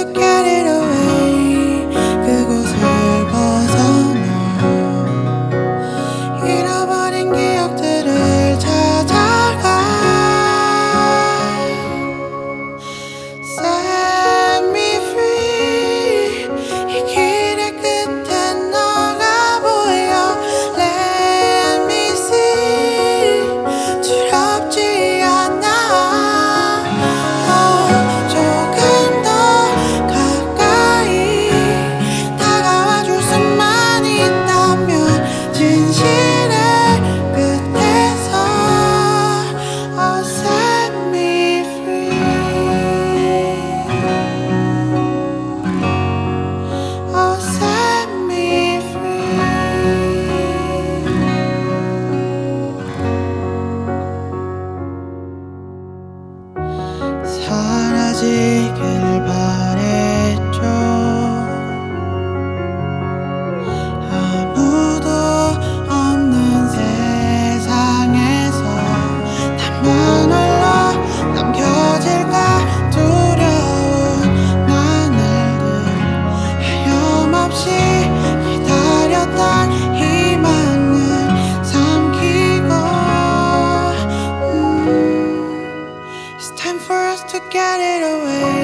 to get it away. 그곳을 벗어나 잃어버린 기억들을 찾아가. Set me free. 이 길의 끝엔 너가 보여. Let me see. 두렵지 않아. 조금 더 가까이 다가와 줄 수만 있다면 진실의 끝에서 set me free. set me free. 사라지길 바랬죠. 아무도 없는 세상에서 나만 홀로 남겨질까 두려운 나날들, 하염없이 기다렸던 희망을 삼키고. It's time for us to get it away.